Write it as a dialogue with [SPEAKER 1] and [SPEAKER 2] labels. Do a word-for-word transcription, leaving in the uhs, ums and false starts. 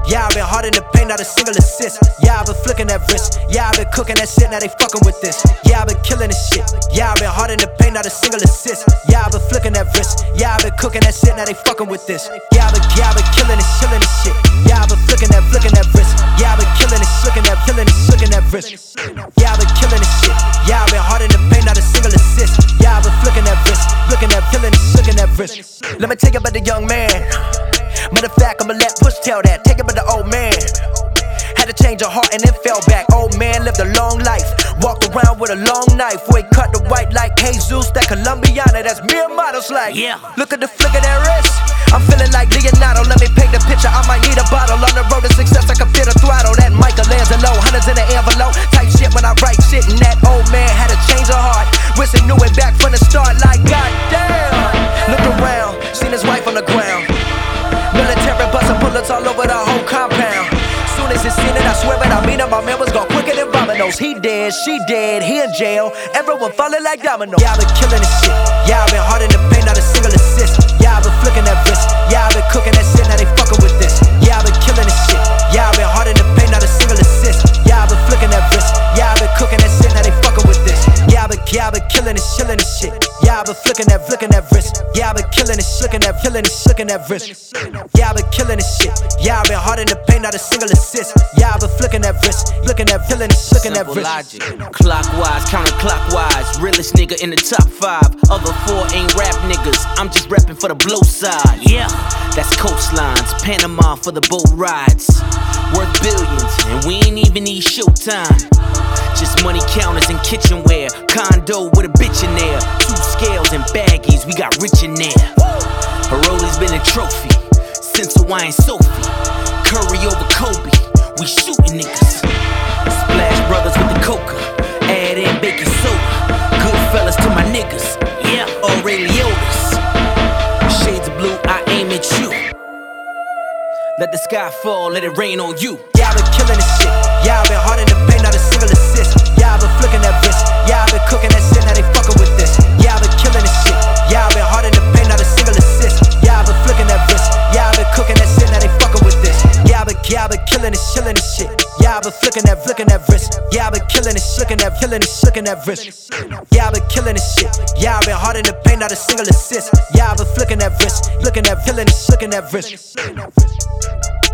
[SPEAKER 1] Yeah, I've been hard in the paint, not a single assist. Yeah, I've been flicking that wrist. Yeah, I've been cooking that shit, now they fucking with this. Yeah, I've been killing this shit. Yeah, I've been hard in the paint, not a single assist. Yeah, I've been flicking that wrist. Yeah, I've been cooking that shit, now they fucking with this. Yeah, I've been, yeah, I've been killing this, chilling this shit. Yeah, I've been flicking that, flicking that wrist. Yeah, I've been killing this, flicking that, killing this, flicking that wrist. Yeah, I've been killing this shit. Yeah, I've been hard in the paint, not a single assist. Yeah, I've been flicking that wrist, flicking that, killing this, flicking that wrist. Let me tell you about the young man. Matter of fact, I'ma let Push tell that. Take it about the old man. Had to change her heart and then fell back. Old man lived a long life. Walked around with a long knife. Where he cut the white like Jesus. That Colombiana, that's mere models like. Yeah. Look at the flick of that wrist. I'm feeling like Leonardo. Let me paint the picture. I might need a bottle. On the road to success, I can fit a throttle. That Michelangelo, hundreds in the envelope. Type shit when I write shit. And that old man had to change her heart. Wish he knew it back from the start. Like, goddamn. Looked around, seen his wife on the ground. Military bustin' bullets all over the whole compound. Soon as he seen it, I swear it, I mean it. My man was gone quicker than dominoes. He dead, she dead, he in jail. Everyone falling like dominoes. Yeah, I've been killing this shit. Yeah, I've been hard in the paint, not a single assist. Yeah, I've been flicking that wrist. Yeah, I've been cooking that shit, now they fucking with this. Yeah, I've been killing this shit. Yeah, I've been hard in the paint, not a single assist. Yeah, I've been flicking that wrist. Yeah, I've been cooking that shit, now they fucking with this. Yeah, I've been, yeah, I've been killing this, chilling this shit. Yeah, I've been flicking that, flicking that wrist. Yeah, I've been killing this, flicking that, killing this, flicking that wrist. Yeah, I've been killing this shit. Yeah, I've been hard in the paint, not a single assist. Yeah, I've been flicking that wrist, flicking that, killing this, flicking that wrist.
[SPEAKER 2] Logic, clockwise, counterclockwise. Realest nigga in the top five. Other four ain't rap niggas. I'm just rapping for the blow side. Yeah, that's coastlines, Panama for the boat rides. Worth billions, and we ain't even need showtime. Just money counters and kitchenware. Condo with a bitch in there. Two scales and baggies, we got rich in there. Her rolly's been a trophy since Hawaiian Sophie. Curry over Kobe, we shootin' niggas. Splash Brothers with the coca, add in baking soda. Good fellas to my niggas, yeah, all Ray Liotta's. Shades of blue, I aim at you. Let the sky fall, let it rain on you.
[SPEAKER 1] Yeah, I've been killing this shit. Yeah, I've been hard in the paint, not a single assist. Yeah, I've been flicking that wrist. Yeah, I've been cooking that shit, now they fucking with this. Yeah, I've been killing this shit. Yeah, I've been hard in the paint, not a single assist. Yeah, I've been flicking that wrist. Yeah, I've been cooking that shit, now they fucking with this. Yeah, I've been, yeah, I've been killing this, chilling this shit. Yeah, I've been flicking that, flicking that wrist. Yeah, I've been killing this, flicking that, killing this, flicking that wrist. Yeah, I've been killing this shit. Yeah, I've been hard in the paint, not a single assist. Yeah, I've been flicking that wrist, flicking that, killing this, flicking that wrist.